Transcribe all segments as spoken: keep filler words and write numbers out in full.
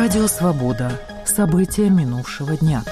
Радио «Свобода». События минувшего дня.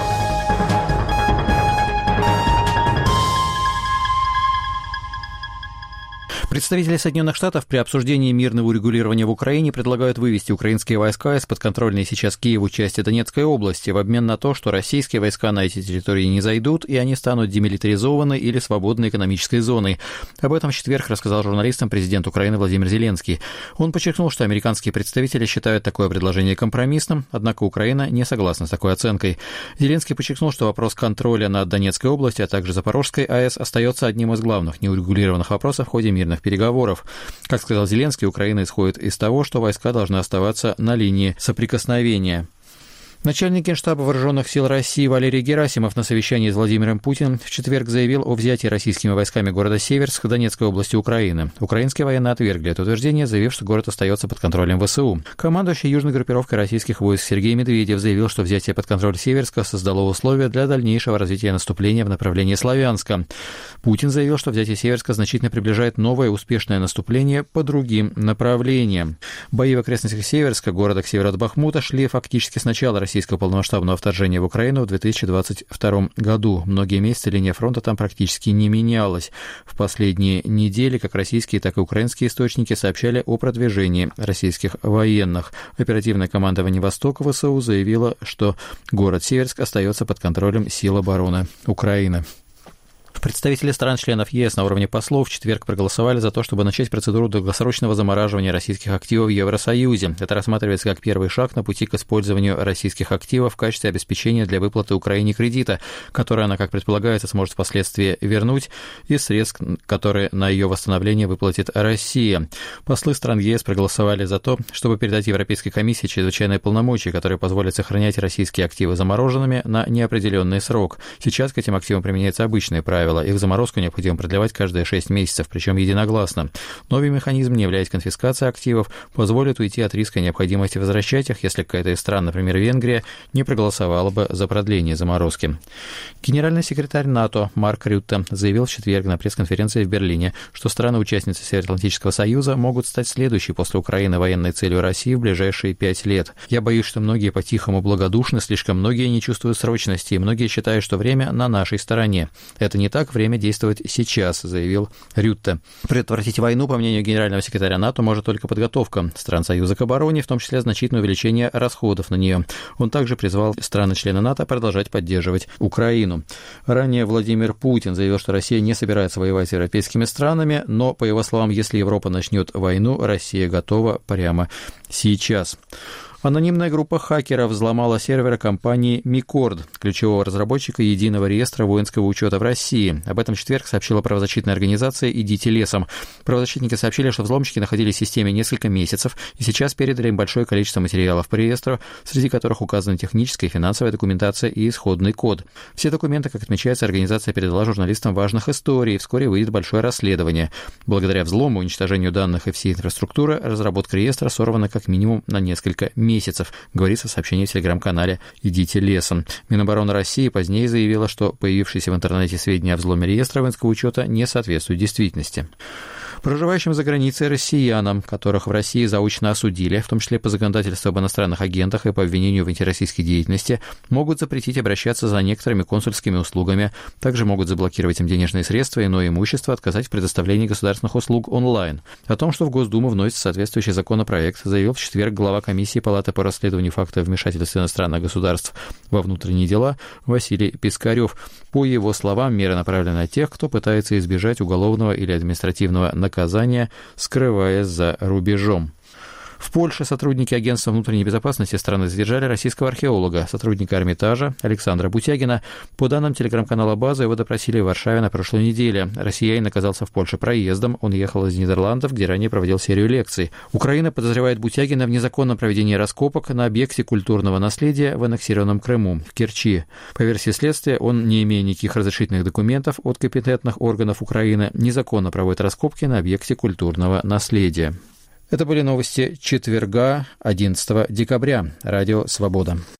Представители Соединенных Штатов при обсуждении мирного урегулирования в Украине предлагают вывести украинские войска из подконтрольной сейчас Киеву части Донецкой области в обмен на то, что российские войска на эти территории не зайдут, и они станут демилитаризованной или свободной экономической зоной. Об этом в четверг рассказал журналистам президент Украины Владимир Зеленский. Он подчеркнул, что американские представители считают такое предложение компромиссным, однако Украина не согласна с такой оценкой. Зеленский подчеркнул, что вопрос контроля над Донецкой областью, а также Запорожской АЭС остается одним из главных неурегулированных вопросов в ходе мирных переговоров. Как сказал Зеленский, Украина исходит из того, что войска должны оставаться на линии соприкосновения. Начальник Генштаба Вооруженных сил России Валерий Герасимов на совещании с Владимиром Путиным в четверг заявил о взятии российскими войсками города Северск Донецкой области Украины. Украинские военные отвергли это утверждение, заявив, что город остается под контролем ВСУ. Командующий южной группировкой российских войск Сергей Медведев заявил, что взятие под контроль Северска создало условия для дальнейшего развития наступления в направлении Славянска. Путин заявил, что взятие Северска значительно приближает новое успешное наступление по другим направлениям. Бои в окрестностях Северска, города к северу от Бахмута, шли фактически с начала российского полномасштабного вторжения в Украину в две тысячи двадцать втором году. Многие месяцы линия фронта там практически не менялась. В последние недели как российские, так и украинские источники сообщали о продвижении российских военных. Оперативное командование «Восток» ВСУ заявило, что город Северск остается под контролем сил обороны Украины. Представители стран-членов ЕС на уровне послов в четверг проголосовали за то, чтобы начать процедуру долгосрочного замораживания российских активов в Евросоюзе. Это рассматривается как первый шаг на пути к использованию российских активов в качестве обеспечения для выплаты Украине кредита, который она, как предполагается, сможет впоследствии вернуть из средств, которые на ее восстановление выплатит Россия. Послы стран ЕС проголосовали за то, чтобы передать Европейской комиссии чрезвычайные полномочия, которые позволят сохранять российские активы замороженными на неопределенный срок. Сейчас к этим активам применяются обычные правила. Их заморозку необходимо продлевать каждые шесть месяцев, причем единогласно. Новый механизм, не являясь конфискацией активов, позволит уйти от риска необходимости возвращать их, если какая-то из стран, например, Венгрия, не проголосовала бы за продление заморозки. Генеральный секретарь НАТО Марк Рютте заявил в четверг на пресс-конференции в Берлине, что страны-участницы Североатлантического союза могут стать следующей после Украины военной целью России в ближайшие пять лет. Я боюсь, что многие по-тихому благодушны, слишком многие не чувствуют срочности, и многие считают, что время на нашей стороне. Это не так, время действовать сейчас, заявил Рютте. Предотвратить войну, по мнению генерального секретаря НАТО, может только подготовка стран Союза к обороне, в том числе значительное увеличение расходов на нее. Он также призвал страны-члены НАТО продолжать поддерживать Украину. Ранее Владимир Путин заявил, что Россия не собирается воевать с европейскими странами, но, по его словам, если Европа начнет войну, Россия готова прямо сейчас. Анонимная группа хакеров взломала серверы компании Микорд, ключевого разработчика единого реестра воинского учета в России. Об этом в четверг сообщила правозащитная организация «Идите лесом». Правозащитники сообщили, что взломщики находились в системе несколько месяцев и сейчас передали им большое количество материалов по реестру, среди которых указаны техническая и финансовая документация и исходный код. Все документы, как отмечается, организация передала журналистам важных историй, и вскоре выйдет большое расследование. Благодаря взлому, уничтожению данных и всей инфраструктуры, разработка реестра сорвана как минимум на несколько месяцев. месяцев, говорится в сообщении в телеграм-канале «Идите лесом». Минобороны России позднее заявила, что появившиеся в интернете сведения о взломе реестра воинского учета не соответствуют действительности. Проживающим за границей россиянам, которых в России заочно осудили, в том числе по законодательству об иностранных агентах и по обвинению в антироссийской деятельности, могут запретить обращаться за некоторыми консульскими услугами, также могут заблокировать им денежные средства и иное имущество, отказать в предоставлении государственных услуг онлайн. О том, что в Госдуму вносится соответствующий законопроект, заявил в четверг глава комиссии Палаты по расследованию фактов вмешательства иностранных государств во внутренние дела Василий Пискарев. По его словам, меры направлены на тех, кто пытается избежать уголовного или административного наказания, скрываясь за рубежом. В Польше сотрудники Агентства внутренней безопасности страны задержали российского археолога, сотрудника Эрмитажа Александра Бутягина. По данным телеканала «База», его допросили в Варшаве на прошлой неделе. Россиянин оказался в Польше проездом. Он ехал из Нидерландов, где ранее проводил серию лекций. Украина подозревает Бутягина в незаконном проведении раскопок на объекте культурного наследия в аннексированном Крыму, в Керчи. По версии следствия, он, не имея никаких разрешительных документов от компетентных органов Украины, незаконно проводит раскопки на объекте культурного наследия. Это были новости четверга, одиннадцатого декабря. Радио «Свобода».